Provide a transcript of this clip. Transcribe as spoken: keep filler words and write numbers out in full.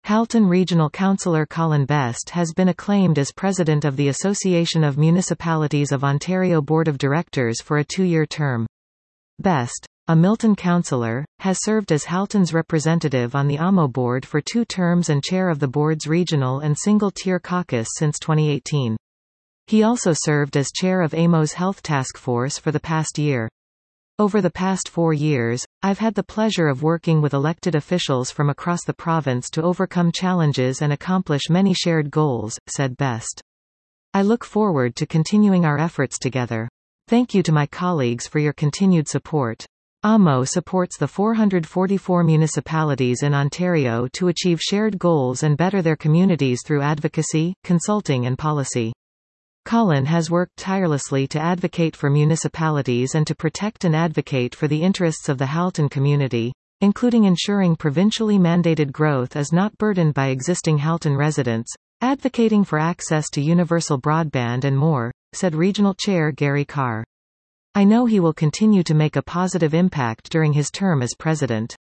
Halton Regional Councillor Colin Best has been acclaimed as President of the Association of Municipalities of Ontario Board of Directors for a two-year term. Best, a Milton councillor, has served as Halton's representative on the A M O board for two terms and chair of the board's regional and single-tier caucus since twenty eighteen. He also served as chair of A M O's Health Task Force for the past year. Over the past four years, I've had the pleasure of working with elected officials from across the province to overcome challenges and accomplish many shared goals, said Best. I look forward to continuing our efforts together. Thank you to my colleagues for your continued support. A M O supports the four hundred forty-four municipalities in Ontario to achieve shared goals and better their communities through advocacy, consulting and policy. Colin has worked tirelessly to advocate for municipalities and to protect and advocate for the interests of the Halton community, including ensuring provincially mandated growth is not burdened by existing Halton residents, advocating for access to universal broadband and more, said Regional Chair Gary Carr. I know he will continue to make a positive impact during his term as president.